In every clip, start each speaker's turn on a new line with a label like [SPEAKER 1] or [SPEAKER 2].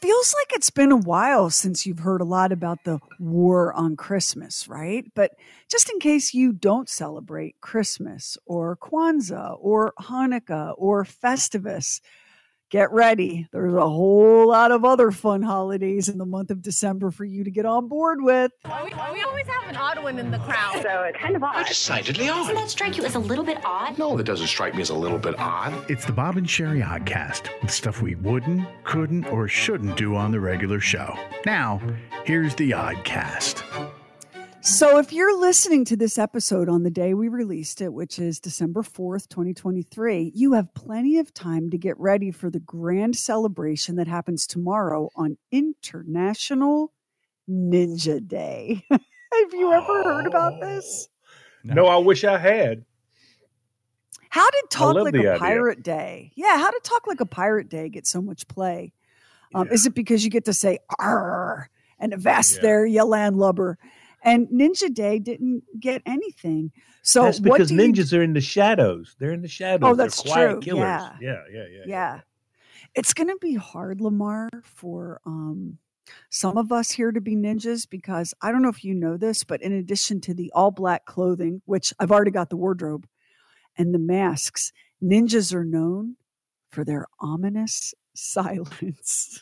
[SPEAKER 1] feels like it's been a while since you've heard a lot about the war on Christmas, right? But just in case you don't celebrate Christmas or Kwanzaa or Hanukkah or Festivus, get ready. There's a whole lot of other fun holidays in the month of December for you to get on board with.
[SPEAKER 2] We always have an odd one in the crowd.
[SPEAKER 3] So it's kind of odd.
[SPEAKER 4] Decidedly odd.
[SPEAKER 5] Doesn't that strike you as a little bit odd?
[SPEAKER 4] No, that doesn't strike me as a little bit odd.
[SPEAKER 6] It's the Bob and Sherry Oddcast, with stuff we wouldn't, couldn't, or shouldn't do on the regular show. Now, here's the Oddcast.
[SPEAKER 1] So if you're listening to this episode on the day we released it, which is December 4th, 2023, you have plenty of time to get ready for the grand celebration that happens tomorrow on International Ninja Day. Have you ever heard about this?
[SPEAKER 7] No, I wish I had.
[SPEAKER 1] How did Talk Like a
[SPEAKER 7] idea.
[SPEAKER 1] Pirate Day? Yeah, how did Talk Like a Pirate Day get so much play? Is it because you get to say "arr" and avast there, you landlubber? And Ninja Day didn't get anything. So
[SPEAKER 7] That's because ninjas are in the shadows. They're in the shadows.
[SPEAKER 1] Oh, that's
[SPEAKER 7] They're quiet
[SPEAKER 1] true.
[SPEAKER 7] killers.
[SPEAKER 1] Yeah.
[SPEAKER 7] Yeah.
[SPEAKER 1] It's going to be hard, Lamar, for some of us here to be ninjas because I don't know if you know this, but in addition to the all black clothing, which I've already got the wardrobe, and the masks, ninjas are known for their ominous silence.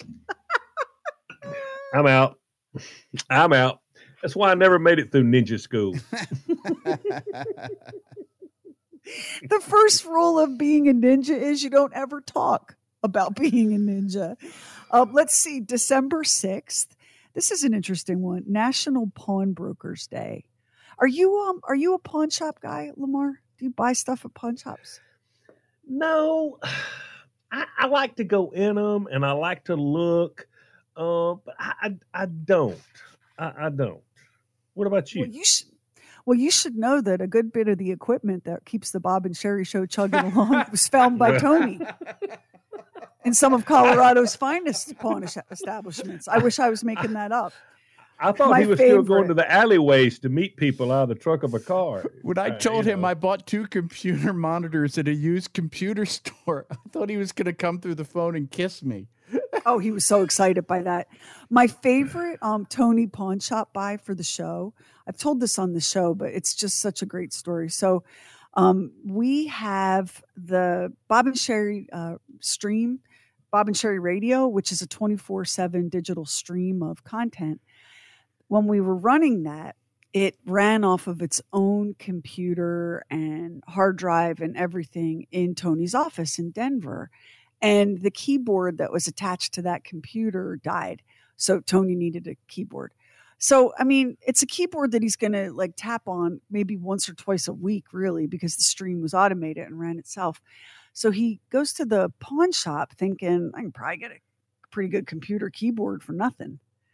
[SPEAKER 7] I'm out. That's why I never made it through ninja school.
[SPEAKER 1] The first rule of being a ninja is you don't ever talk about being a ninja. Let's see, December 6th. This is an interesting one. National Pawnbrokers Day. Are you a pawn shop guy, Lamar? Do you buy stuff at pawn shops?
[SPEAKER 7] No, I like to go in them and I like to look, but I don't. I don't. What about you?
[SPEAKER 1] Well, you should know that a good bit of the equipment that keeps the Bob and Sherry show chugging along was found by Tony in some of Colorado's finest pawn establishments. I wish I was making that up.
[SPEAKER 7] I thought he was still going to the alleyways to meet people out of the trunk of a car.
[SPEAKER 8] When I told him I bought 2 computer monitors at a used computer store, I thought he was going to come through the phone and kiss me.
[SPEAKER 1] Oh, he was so excited by that. My favorite Tony pawn shop buy for the show, I've told this on the show, but it's just such a great story. So we have the Bob and Sherry stream, Bob and Sherry Radio, which is a 24/7 digital stream of content. When we were running that, it ran off of its own computer and hard drive and everything in Tony's office in Denver. And the keyboard that was attached to that computer died. So Tony needed a keyboard. So, I mean, it's a keyboard that he's going to like tap on maybe once or twice a week, really, because the stream was automated and ran itself. So he goes to the pawn shop thinking, I can probably get a pretty good computer keyboard for nothing.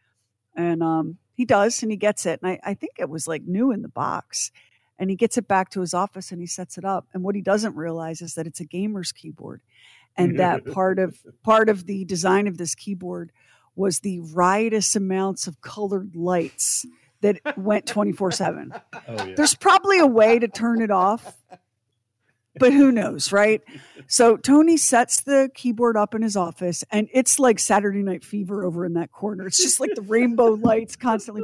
[SPEAKER 1] And he does, and he gets it. And I think it was like new in the box. And he gets it back to his office and he sets it up. And what he doesn't realize is that it's a gamer's keyboard. And that part of the design of this keyboard was the riotous amounts of colored lights that went 24/7. Oh, yeah. There's probably a way to turn it off, but who knows, right? So Tony sets the keyboard up in his office, and it's like Saturday Night Fever over in that corner. It's just like the rainbow lights constantly.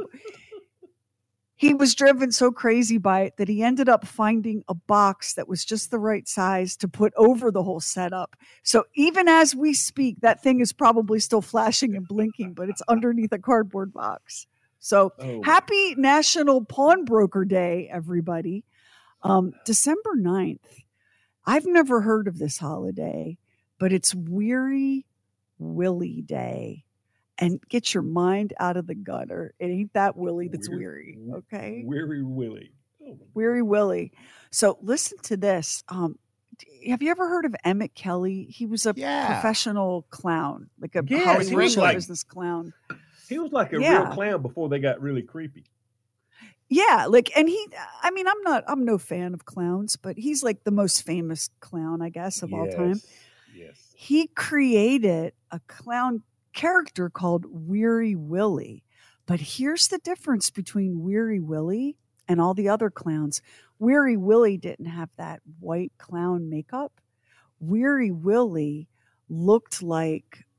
[SPEAKER 1] He was driven so crazy by it that he ended up finding a box that was just the right size to put over the whole setup. So even as we speak, that thing is probably still flashing and blinking, but it's underneath a cardboard box. So Happy National Pawnbroker Day, everybody. December 9th. I've never heard of this holiday, but it's Weary Willie Day. And get your mind out of the gutter. It ain't that Willie that's weary, okay?
[SPEAKER 7] Weary Willie.
[SPEAKER 1] Oh. Weary Willie. So listen to this. Have you ever heard of Emmett Kelly? He was a professional clown, like a Hollywood show business clown.
[SPEAKER 7] He was like a real clown before they got really creepy.
[SPEAKER 1] Yeah, I'm no fan of clowns, but he's like the most famous clown, I guess, of all time.
[SPEAKER 7] Yes.
[SPEAKER 1] He created a clown character called Weary Willie. But here's the difference between Weary Willie and all the other clowns. Weary Willie didn't have that white clown makeup. Weary Willie looked like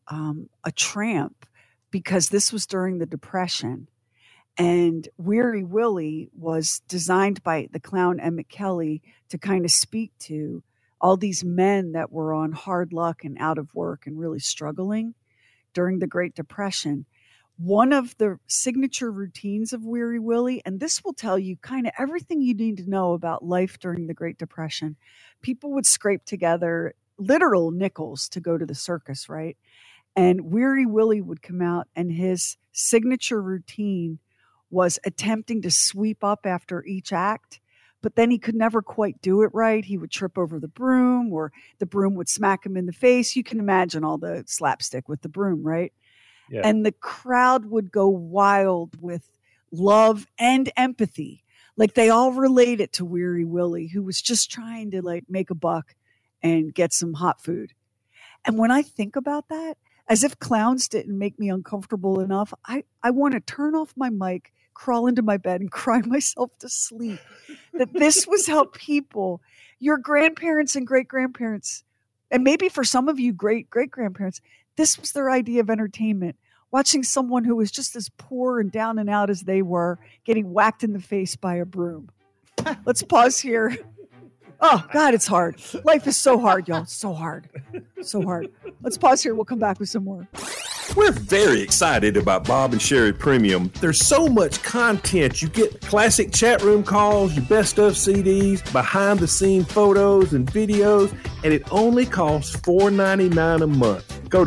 [SPEAKER 1] a tramp because this was during the Depression. And Weary Willie was designed by the clown Emmett Kelly to kind of speak to all these men that were on hard luck and out of work and really struggling during the Great Depression. One of the signature routines of Weary Willie, and this will tell you kind of everything you need to know about life during the Great Depression. People would scrape together literal nickels to go to the circus, right? And Weary Willie would come out, and his signature routine was attempting to sweep up after each act, but then he could never quite do it right. He would trip over the broom, or the broom would smack him in the face. You can imagine all the slapstick with the broom, right?
[SPEAKER 7] Yeah.
[SPEAKER 1] And the crowd would go wild with love and empathy. Like they all related to Weary Willie, who was just trying to like make a buck and get some hot food. And when I think about that, as if clowns didn't make me uncomfortable enough, I want to turn off my mic, crawl into my bed, and cry myself to sleep. That this was how people, your grandparents and great-grandparents, and maybe for some of you great-great-grandparents, this was their idea of entertainment. Watching someone who was just as poor and down and out as they were getting whacked in the face by a broom. Let's pause here. Oh, God, it's hard. Life is so hard, y'all. So hard. So hard. Let's pause here. We'll come back with some more.
[SPEAKER 3] We're very excited about Bob and Sherry Premium. There's so much content. You get classic chat room calls, your best of CDs, behind the scene photos and videos, and it only costs $4.99 a month. Go to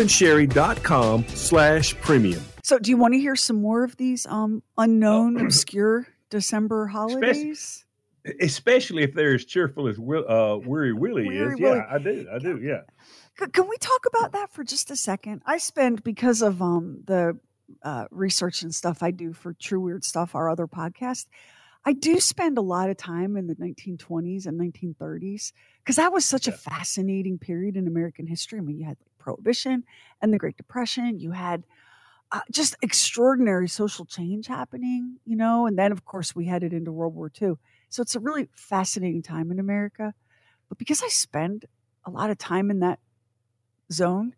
[SPEAKER 3] bobandsherry.com/premium.
[SPEAKER 1] So do you want to hear some more of these unknown, obscure December holidays?
[SPEAKER 7] Especially if they're as cheerful as Weary Willie
[SPEAKER 1] Weary
[SPEAKER 7] is.
[SPEAKER 1] Willie.
[SPEAKER 7] Yeah, I do. Yeah.
[SPEAKER 1] Can we talk about that for just a second? I spend, because of the research and stuff I do for True Weird Stuff, our other podcast, I do spend a lot of time in the 1920s and 1930s because that was such a fascinating period in American history. I mean, you had Prohibition and the Great Depression. You had just extraordinary social change happening, and then, of course, we headed into World War II. So it's a really fascinating time in America. But because I spend a lot of time in that zone,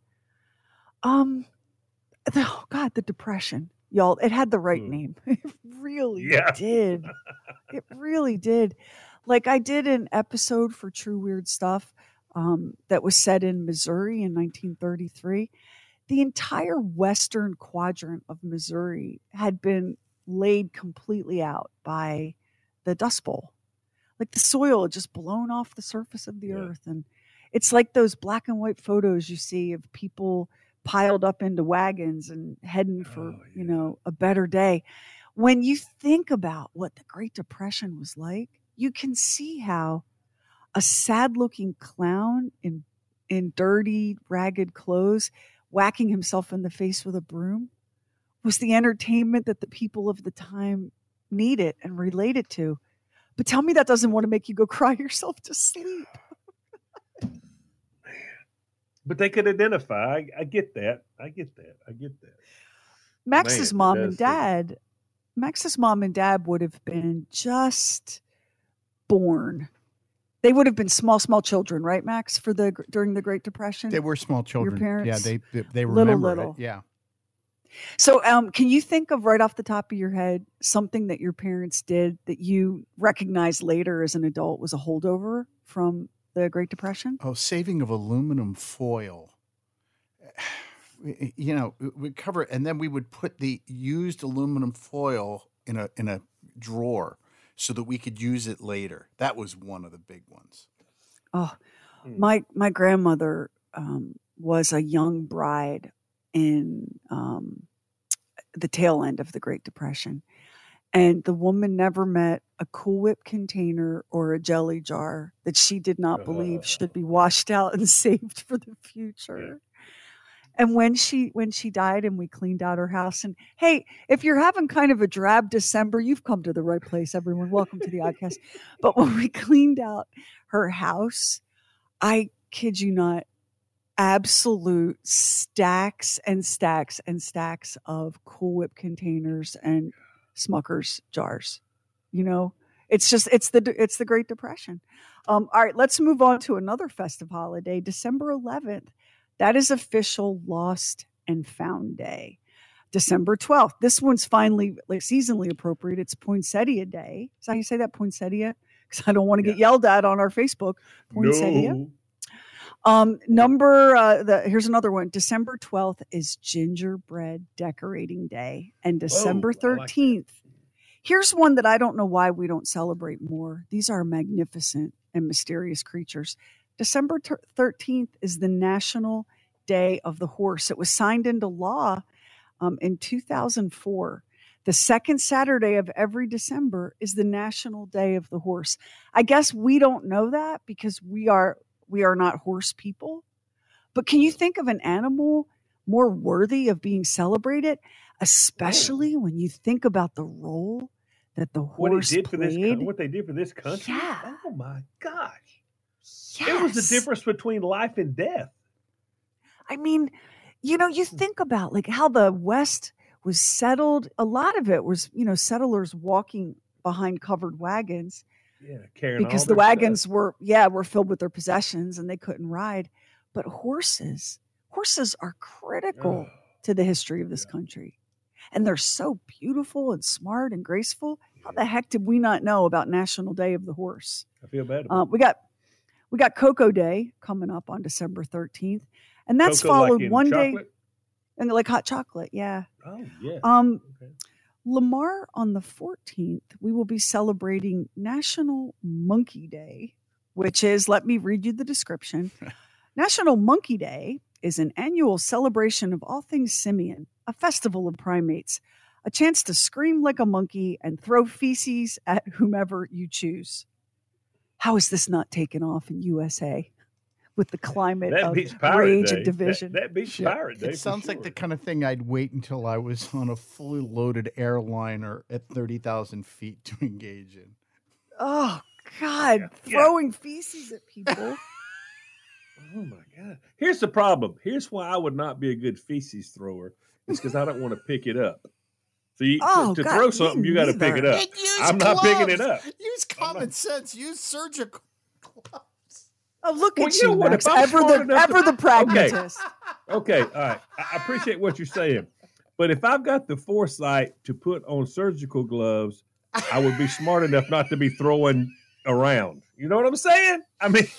[SPEAKER 1] the Depression, y'all, it had the right name. It really did. It really did. Like I did an episode for True Weird Stuff that was set in Missouri in 1933. The entire western quadrant of Missouri had been laid completely out by the Dust Bowl. Like the soil had just blown off the surface of the earth. And it's like those black and white photos you see of people piled up into wagons and heading for, a better day. When you think about what the Great Depression was like, you can see how a sad-looking clown in dirty, ragged clothes whacking himself in the face with a broom was the entertainment that the people of the time needed and related to. But tell me that doesn't want to make you go cry yourself to sleep.
[SPEAKER 7] But they could identify. I get that.
[SPEAKER 1] Max's mom and dad would have been just born. They would have been small children, right, Max? During the Great Depression,
[SPEAKER 8] they were small children.
[SPEAKER 1] Your parents,
[SPEAKER 8] yeah, they remember
[SPEAKER 1] little.
[SPEAKER 8] it. Yeah.
[SPEAKER 1] So, can you think of right off the top of your head something that your parents did that you recognize later as an adult was a holdover from the Great Depression?
[SPEAKER 8] Oh, saving of aluminum foil. We'd cover it, and then we would put the used aluminum foil in a drawer so that we could use it later. That was one of the big ones.
[SPEAKER 1] Oh, my grandmother was a young bride in the tail end of the Great Depression. And the woman never met a Cool Whip container or a jelly jar that she did not believe should be washed out and saved for the future. Yeah. And when she died and we cleaned out her house, and hey, if you're having kind of a drab December, you've come to the right place, everyone. Welcome to the Oddcast. But when we cleaned out her house, I kid you not, absolute stacks and stacks and stacks of Cool Whip containers and Smucker's jars. It's the Great Depression. All right, let's move on to another festive holiday, December 11th. That is official Lost and Found Day. December 12th. This one's finally like seasonally appropriate. It's Poinsettia Day. Is that how you say that, Poinsettia? Because I don't want to get yelled at on our Facebook. Poinsettia.
[SPEAKER 7] No.
[SPEAKER 1] Here's another one. December 12th is Gingerbread Decorating Day. And December 13th. Here's one that I don't know why we don't celebrate more. These are magnificent and mysterious creatures. December 13th is the National Day of the Horse. It was signed into law in 2004. The second Saturday of every December is the National Day of the Horse. I guess we don't know that because we are not horse people. But can you think of an animal more worthy of being celebrated, especially when you think about the role that the horse played?
[SPEAKER 7] What they did for this country?
[SPEAKER 1] Yeah.
[SPEAKER 7] Oh my gosh.
[SPEAKER 1] Yes.
[SPEAKER 7] It was the difference between life and death.
[SPEAKER 1] I mean, you think about like how the West was settled. A lot of it was, settlers walking behind covered wagons.
[SPEAKER 7] Yeah, carrying
[SPEAKER 1] because
[SPEAKER 7] all
[SPEAKER 1] the
[SPEAKER 7] their
[SPEAKER 1] wagons
[SPEAKER 7] stuff.
[SPEAKER 1] were filled with their possessions and they couldn't ride. But horses are critical to the history of this country. And they're so beautiful and smart and graceful. How the heck did we not know about National Day of the Horse?
[SPEAKER 7] I feel bad about
[SPEAKER 1] we got Cocoa Day coming up on December 13th. And that's
[SPEAKER 7] Cocoa
[SPEAKER 1] followed
[SPEAKER 7] like in
[SPEAKER 1] one
[SPEAKER 7] chocolate?
[SPEAKER 1] day. And like hot chocolate, yeah.
[SPEAKER 7] Oh, yeah. Okay.
[SPEAKER 1] Lamar, on the 14th, we will be celebrating National Monkey Day, which is, let me read you the description. National Monkey Day is an annual celebration of all things simian, a festival of primates, a chance to scream like a monkey and throw feces at whomever you choose. How is this not taken off in USA? With the climate
[SPEAKER 7] That
[SPEAKER 1] of
[SPEAKER 7] beats Pirate
[SPEAKER 1] rage
[SPEAKER 7] Day.
[SPEAKER 1] and division.
[SPEAKER 7] That beats Pirate Day.
[SPEAKER 8] It sounds like the kind of thing I'd wait until I was on a fully loaded airliner at 30,000 feet to engage in.
[SPEAKER 1] Oh, God.
[SPEAKER 7] Yeah.
[SPEAKER 1] Throwing feces at people.
[SPEAKER 7] Oh, my God. Here's the problem. Here's why I would not be a good feces thrower. It's because I don't want to pick it up. So to
[SPEAKER 1] God,
[SPEAKER 7] throw something, you got to pick it up. I'm not picking it up.
[SPEAKER 8] Use common sense. Use surgical gloves.
[SPEAKER 1] Oh, look
[SPEAKER 7] Well,
[SPEAKER 1] at
[SPEAKER 7] you know
[SPEAKER 1] you,
[SPEAKER 7] what?
[SPEAKER 1] Max.
[SPEAKER 7] If I'm
[SPEAKER 1] Ever
[SPEAKER 7] smart enough
[SPEAKER 1] the pragmatist.
[SPEAKER 7] Okay, all right. I appreciate what you're saying. But if I've got the foresight to put on surgical gloves, I would be smart enough not to be throwing around. You know what I'm saying? I mean,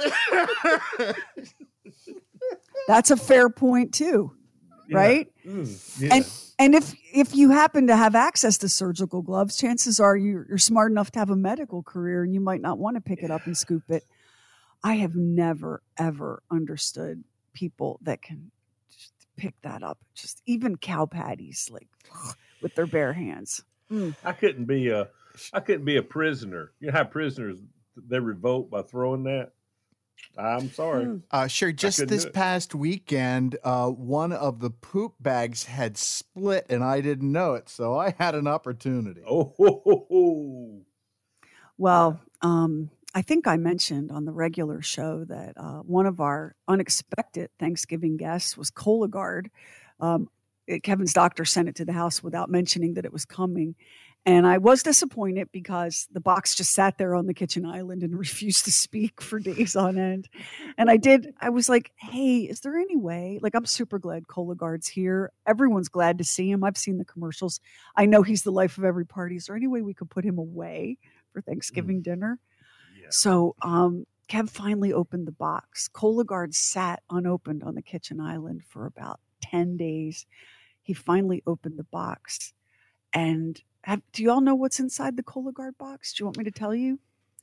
[SPEAKER 1] That's a fair point too, right?
[SPEAKER 7] Yeah.
[SPEAKER 1] And if you happen to have access to surgical gloves, chances are you're smart enough to have a medical career, and you might not want to pick it up and scoop it. I have never ever understood people that can just pick that up, just even cow patties, like with their bare hands.
[SPEAKER 7] I couldn't be a prisoner. You know how prisoners they revolt by throwing that? I'm sorry.
[SPEAKER 8] Sure. Just
[SPEAKER 7] couldn't
[SPEAKER 8] this
[SPEAKER 7] do it.
[SPEAKER 8] past weekend, one of the poop bags had split and I didn't know it. So I had an opportunity.
[SPEAKER 7] Oh,
[SPEAKER 1] Well, I think I mentioned on the regular show that one of our unexpected Thanksgiving guests was Cologuard. Kevin's doctor sent it to the house without mentioning that it was coming. And I was disappointed because the box just sat there on the kitchen island and refused to speak for days on end. And I was like, hey, is there any way? Like, I'm super glad Cologuard's here. Everyone's glad to see him. I've seen the commercials. I know he's the life of every party. Is there any way we could put him away for Thanksgiving dinner?
[SPEAKER 7] yeah.
[SPEAKER 1] So Kev finally opened the box. Cologuard sat unopened on the kitchen island for about 10 days. He finally opened the box. And do you all know what's inside the Cologuard box? Do you want me to tell you?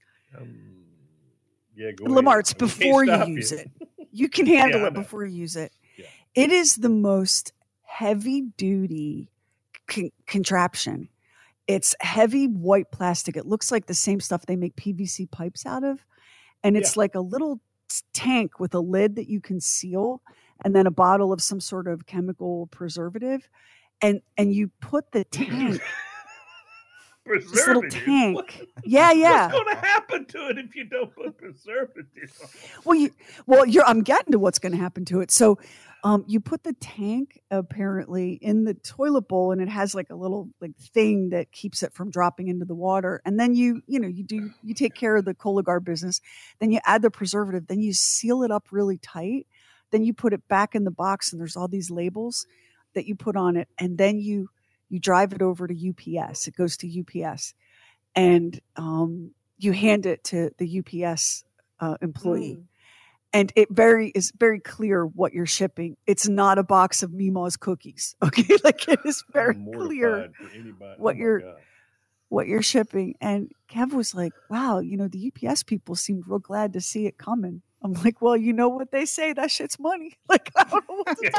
[SPEAKER 7] Yeah, go
[SPEAKER 1] Lamar,
[SPEAKER 7] ahead.
[SPEAKER 1] it's
[SPEAKER 7] I can't
[SPEAKER 1] before you
[SPEAKER 7] stop
[SPEAKER 1] use it. You can handle
[SPEAKER 7] Yeah, I
[SPEAKER 1] it
[SPEAKER 7] know.
[SPEAKER 1] before you use it.
[SPEAKER 7] Yeah.
[SPEAKER 1] It is the most heavy-duty contraption. It's heavy white plastic. It looks like the same stuff they make PVC pipes out of. And it's like a little tank with a lid that you can seal and then a bottle of some sort of chemical preservative. And you put the tank, this little
[SPEAKER 7] Preservative?
[SPEAKER 1] tank. Yeah.
[SPEAKER 7] What's going to happen to it if you don't put preservative on?
[SPEAKER 1] I'm getting to what's going to happen to it. So you put the tank apparently in the toilet bowl and it has like a little like thing that keeps it from dropping into the water. And then you take care of the Cologuard business. Then you add the preservative. Then you seal it up really tight. then you put it back in the box, and there's all these labels that you put on it, and then you drive it over to UPS. It goes to UPS, and you hand it to the UPS employee. And it is very clear what you're shipping. It's not a box of Meemaw's cookies. Okay. Like it is very clear what you're shipping. And Kev was like, wow, the UPS people seemed real glad to see it coming. I'm like, well, you know what they say? That shit's money. Like, I don't know what to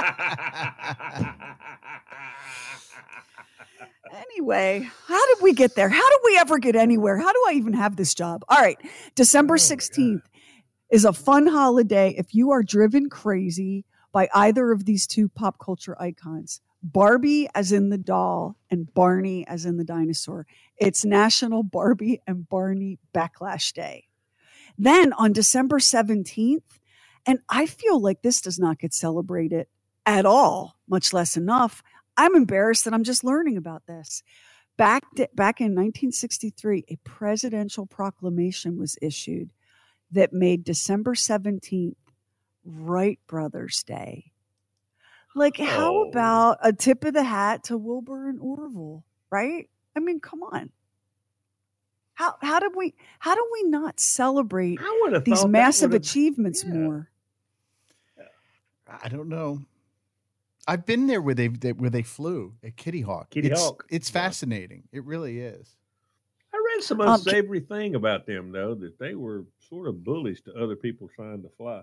[SPEAKER 1] do. Anyway, how did we get there? How did we ever get anywhere? How do I even have this job? All right. December 16th. Is a fun holiday if you are driven crazy by either of these two pop culture icons, Barbie as in the doll and Barney as in the dinosaur. It's National Barbie and Barney Backlash Day. Then on December 17th, and I feel like this does not get celebrated at all, much less enough. I'm embarrassed that I'm just learning about this. Back in 1963, a presidential proclamation was issued that made December 17th Wright Brothers Day. Like, how about a tip of the hat to Wilbur and Orville, right? I mean, come on. How do we not celebrate these massive achievements more?
[SPEAKER 8] I don't know. I've been there where they flew at Kitty Hawk. It's fascinating. It really is.
[SPEAKER 7] I read some unsavory thing about them, though, that they were sort of bullies to other people trying to fly.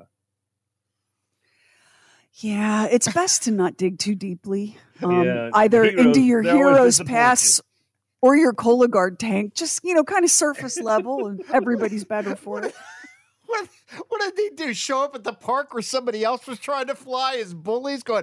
[SPEAKER 1] Yeah, it's best to not dig too deeply. Either into your hero's past or your Cologuard tank. Just, kind of surface level, and everybody's better for it.
[SPEAKER 8] What did they do? Show up at the park where somebody else was trying to fly as bullies going...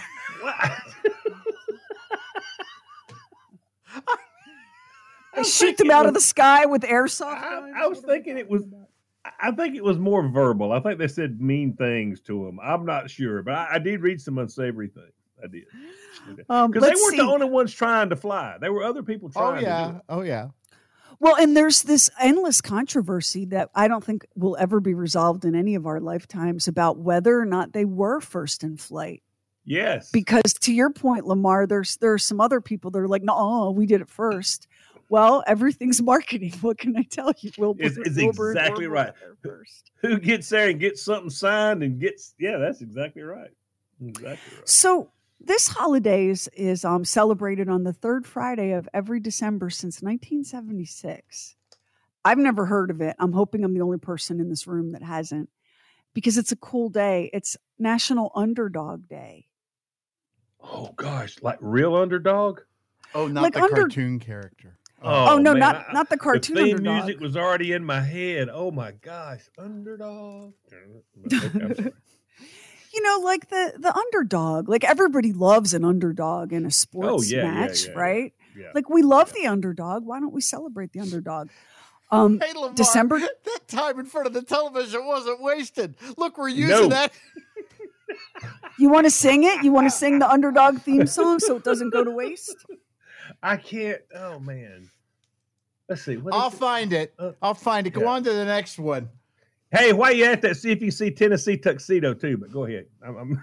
[SPEAKER 1] They shoot them out of the sky with airsoft.
[SPEAKER 7] I was thinking I think it was more verbal. I think they said mean things to him. I'm not sure, but I did read some unsavory things. I did. Because they weren't the only ones trying to fly. There were other people trying to do it.
[SPEAKER 8] Oh, yeah.
[SPEAKER 1] Well, and there's this endless controversy that I don't think will ever be resolved in any of our lifetimes about whether or not they were first in flight.
[SPEAKER 7] Yes.
[SPEAKER 1] Because to your point, Lamar, there are some other people that are like, no, we did it first. Well, everything's marketing. What can I tell you?
[SPEAKER 7] It's exactly right. Who gets there and gets something signed and that's exactly right. Exactly right.
[SPEAKER 1] So this holiday is celebrated on the third Friday of every December since 1976. I've never heard of it. I'm hoping I'm the only person in this room that hasn't, because it's a cool day. It's National Underdog Day.
[SPEAKER 7] Oh, gosh. Like real underdog?
[SPEAKER 8] Oh, not like the cartoon character.
[SPEAKER 1] Oh no, man, not the cartoon.
[SPEAKER 7] The theme
[SPEAKER 1] underdog.
[SPEAKER 7] music was already in my head. Oh my gosh, underdog.
[SPEAKER 1] Like the underdog. Like everybody loves an underdog in a sports match, right?
[SPEAKER 7] Yeah.
[SPEAKER 1] Like we love the underdog. Why don't we celebrate the underdog?
[SPEAKER 8] Hey, Lamar,
[SPEAKER 1] December.
[SPEAKER 8] That time in front of the television wasn't wasted. Look, we're using that.
[SPEAKER 1] You want to sing it? You want to sing the underdog theme song so it doesn't go to waste?
[SPEAKER 7] I can't. Oh man. Let's see.
[SPEAKER 8] I'll find it. Go on to the next one.
[SPEAKER 7] Hey, while you at that, see if you see Tennessee Tuxedo too. But go ahead.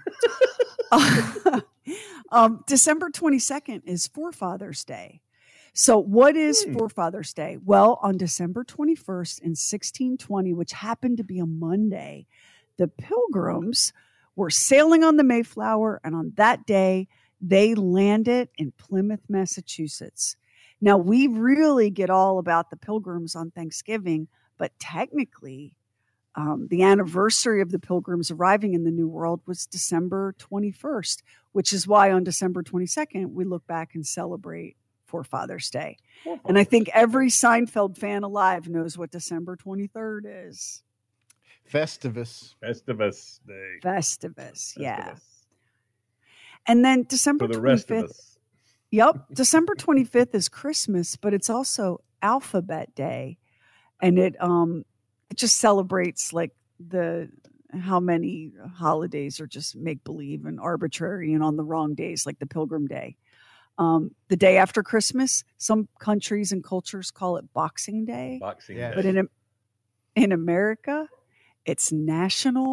[SPEAKER 1] December 22nd is Forefathers Day. So what is Forefathers Day? Well, on December 21st in 1620, which happened to be a Monday, the Pilgrims were sailing on the Mayflower, and on that day, they landed in Plymouth, Massachusetts. Now, we really get all about the Pilgrims on Thanksgiving, but technically, the anniversary of the Pilgrims arriving in the New World was December 21st, which is why on December 22nd, we look back and celebrate Forefathers Day. And I think every Seinfeld fan alive knows what December 23rd is.
[SPEAKER 8] Festivus
[SPEAKER 7] Day.
[SPEAKER 1] Festivus, yeah. And then December 25th. Yep. December 25th is Christmas, but it's also Alphabet Day. And it just celebrates like how many holidays are just make believe and arbitrary and on the wrong days, like the Pilgrim Day. The day after Christmas, some countries and cultures call it Boxing Day.
[SPEAKER 7] Boxing Day.
[SPEAKER 1] But in America, it's National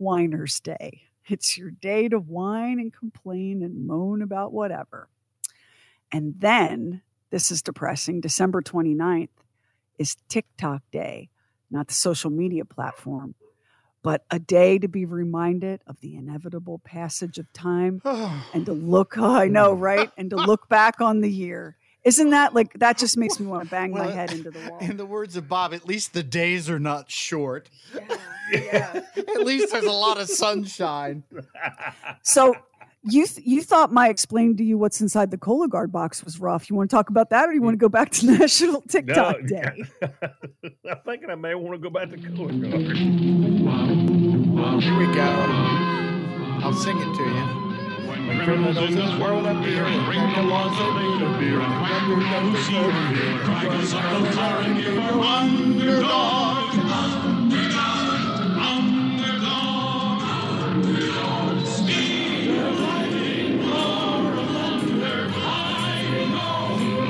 [SPEAKER 1] Whiner's Day. It's your day to whine and complain and moan about whatever. And then, this is depressing, December 29th is TikTok Day, not the social media platform, but a day to be reminded of the inevitable passage of time and to look, I know, right? And to look back on the year. Isn't that like, that just makes me want to bang my head into the wall.
[SPEAKER 8] In the words of Bob, at least the days are not short.
[SPEAKER 1] Yeah.
[SPEAKER 8] At least there's a lot of sunshine.
[SPEAKER 1] So you thought my explaining to you what's inside the Cologuard box was rough. You want to talk about that, or you want to go back to National TikTok Day?
[SPEAKER 7] I'm thinking I may want to go back to Cologuard.
[SPEAKER 8] Here we go. I'll sing it to you. When criminals in this world appear and bring the laws of beer and cracker no see here, crackers are firing you for underdog. Underdog. Speed of lightning, roar of thunder, flying over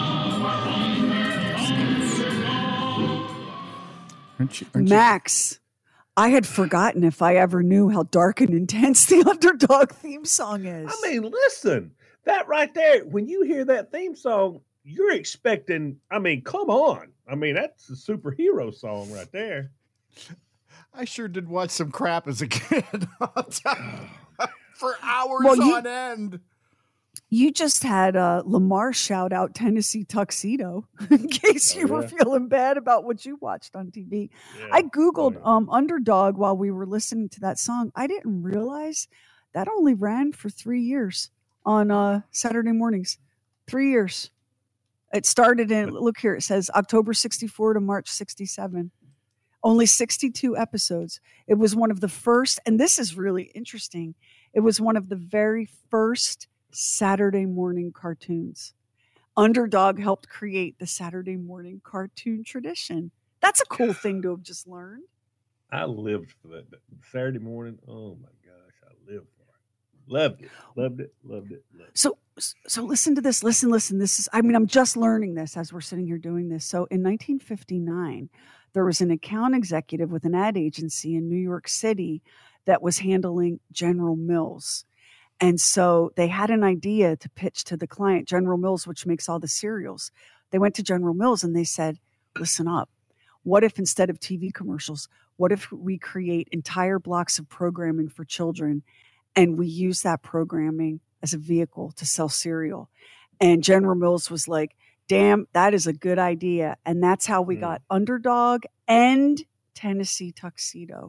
[SPEAKER 8] love.
[SPEAKER 1] Max, I had forgotten if I ever knew how dark and intense the Underdog theme song is.
[SPEAKER 7] I mean, listen, that right there, when you hear that theme song, you're expecting, I mean, come on. I mean, that's a superhero song right there.
[SPEAKER 8] I sure did watch some crap as a kid. For hours
[SPEAKER 1] Well,
[SPEAKER 8] on end.
[SPEAKER 1] You just had Lamar shout out Tennessee Tuxedo in case you were feeling bad about what you watched on TV.
[SPEAKER 7] Yeah.
[SPEAKER 1] I Googled Underdog while we were listening to that song. I didn't realize that only ran for 3 years on Saturday mornings. 3 years. It started in, look here, it says October 64 to March 67. Only 62 episodes. It was one of the first, and this is really interesting, it was one of the very first Saturday morning cartoons. Underdog helped create the Saturday morning cartoon tradition. That's a cool thing to have just learned.
[SPEAKER 7] I lived for that Saturday morning. Oh my gosh, I lived for it. Loved it.
[SPEAKER 1] So listen to this. Listen. This is, I mean, I'm just learning this as we're sitting here doing this. So in 1959, there was an account executive with an ad agency in New York City that was handling General Mills. And so they had an idea to pitch to the client, General Mills, which makes all the cereals. They went to General Mills and they said, listen up. What if instead of TV commercials, what if we create entire blocks of programming for children and we use that programming as a vehicle to sell cereal? And General Mills was like, damn, that is a good idea. And that's how we got Underdog and Tennessee Tuxedo.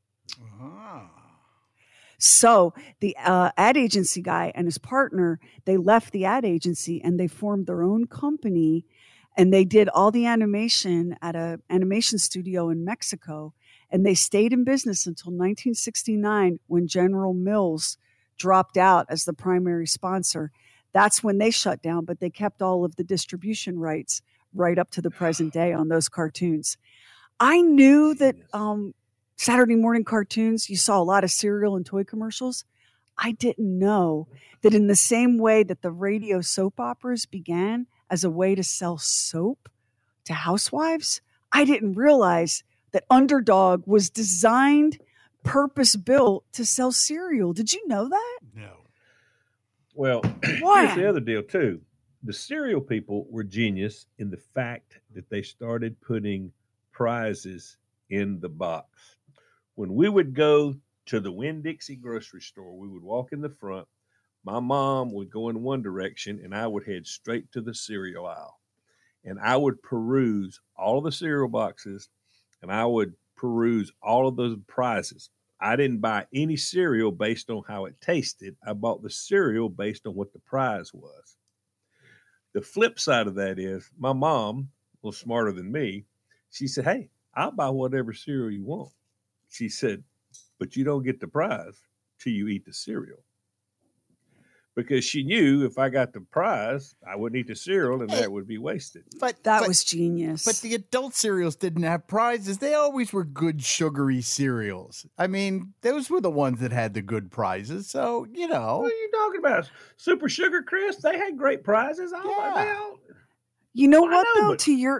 [SPEAKER 1] So the ad agency guy and his partner, they left the ad agency and they formed their own company, and they did all the animation at an animation studio in Mexico. And they stayed in business until 1969 when General Mills dropped out as the primary sponsor. That's when they shut down, but they kept all of the distribution rights right up to the present day on those cartoons. I knew that Saturday morning cartoons, you saw a lot of cereal and toy commercials. I didn't know that in the same way that the radio soap operas began as a way to sell soap to housewives, I didn't realize that Underdog was designed, purpose-built to sell cereal. Did you know that?
[SPEAKER 8] No.
[SPEAKER 7] Well, here's the other deal, too. The cereal people were genius in the fact that they started putting prizes in the box. When we would go to the Winn-Dixie grocery store, we would walk in the front. My mom would go in one direction, and I would head straight to the cereal aisle. And I would peruse all of the cereal boxes, and I would peruse all of those prizes. I didn't buy any cereal based on how it tasted. I bought the cereal based on what the prize was. The flip side of that is my mom, a little smarter than me, she said, hey, I'll buy whatever cereal you want. She said, but you don't get the prize till you eat the cereal. Because she knew if I got the prize, I wouldn't eat the cereal and that would be wasted.
[SPEAKER 1] But that was genius.
[SPEAKER 8] But the adult cereals didn't have prizes. They always were good sugary cereals. I mean, those were the ones that had the good prizes. So, you know.
[SPEAKER 7] What are you talking about? Super Sugar Crisp? They had great prizes.
[SPEAKER 1] You know what, though?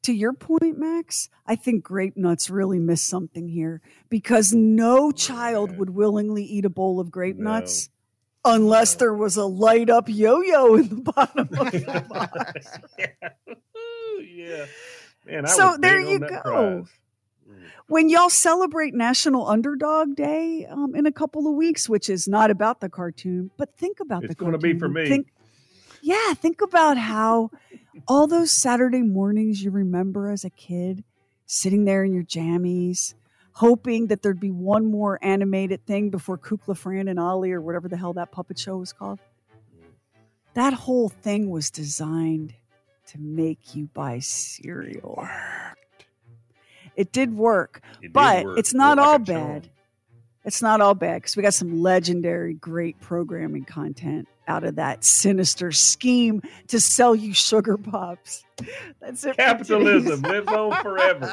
[SPEAKER 1] to your point, Max, I think grape nuts really missed something here because no child would willingly eat a bowl of grape nuts unless there was a light up yo-yo in the bottom of the box.
[SPEAKER 7] Yeah. Man,
[SPEAKER 1] So there you go. When y'all celebrate National Underdog Day in a couple of weeks, which is not about the cartoon, but think about the cartoon.
[SPEAKER 7] It's going to be for me.
[SPEAKER 1] Think about how all those Saturday mornings you remember as a kid, sitting there in your jammies, hoping that there'd be one more animated thing before Kukla, Fran, and Ollie, or whatever the hell that puppet show was called. That whole thing was designed to make you buy cereal. It did work, but it's not all bad. It's not all bad because we got some legendary, great programming content out of that sinister scheme to sell you sugar pops. That's it.
[SPEAKER 7] Capitalism lives on forever.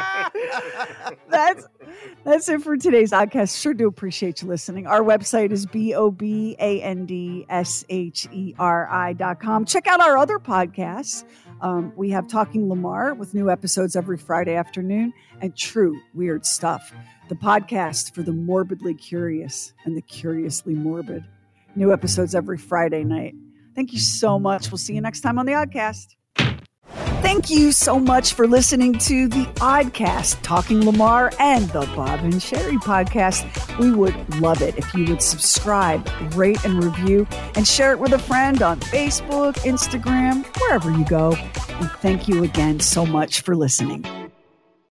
[SPEAKER 1] That's it for today's podcast. Sure do appreciate you listening. Our website is BOBANDSHERI.com. Check out our other podcasts. We have Talking Lamar with new episodes every Friday afternoon, and True Weird Stuff, the podcast for the morbidly curious and the curiously morbid. New episodes every Friday night. Thank you so much. We'll see you next time on the Oddcast. Thank you so much for listening to the Oddcast, Talking Lamar, and the Bob and Sherry podcast. We would love it if you would subscribe, rate, and review, and share it with a friend on Facebook, Instagram, wherever you go. And thank you again so much for listening.